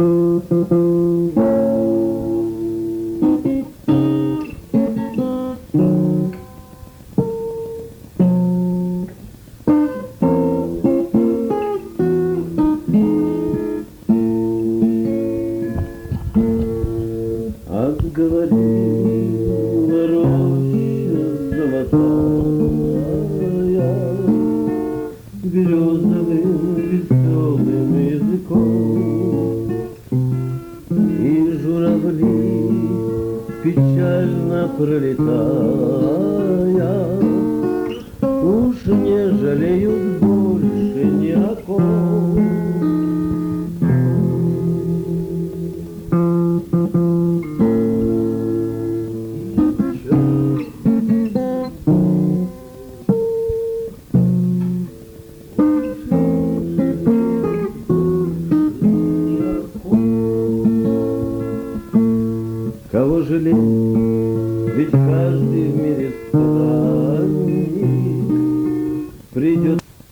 Отговорила роща золотая березовым веселым языком, и журавли, печально пролетая, уж не жалеют больше ни о ком. Кого жалеть, ведь каждый в мире странник придет.